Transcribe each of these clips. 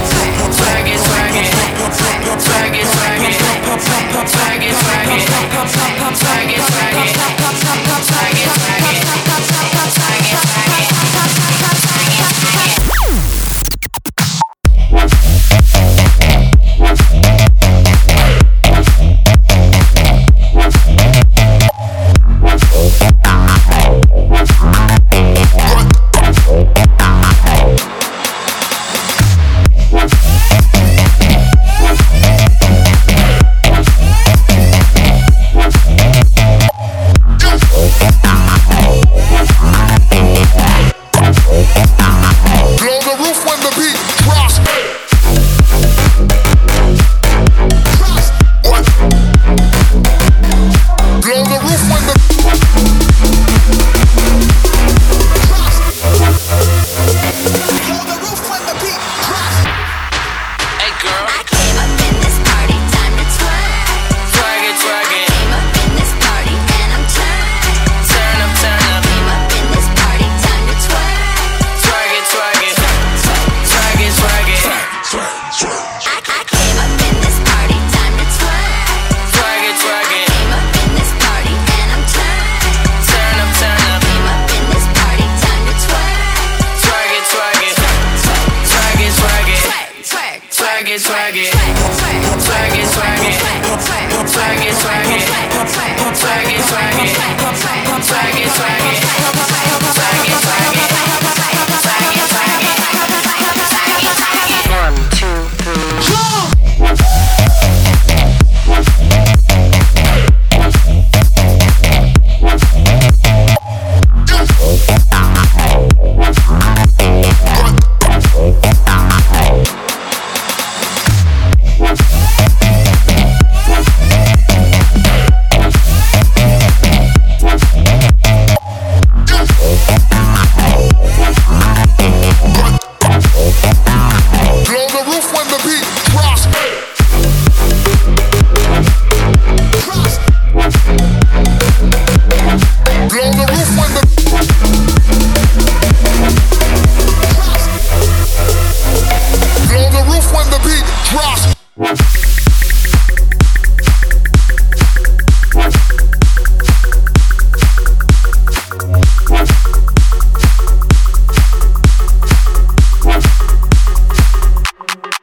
Swag it, swag it. Swag it, swag it. Swag it, swag it. Swag it, swag it. Swag it, swag it. Swag it, swag it. Swag it, swag it, swag it, swag it, swag it, swag it, swag it, swag it, swag it, swag it, swag it, swag it, swag it. 1, 2, 3, jump!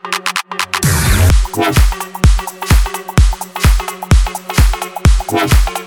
What?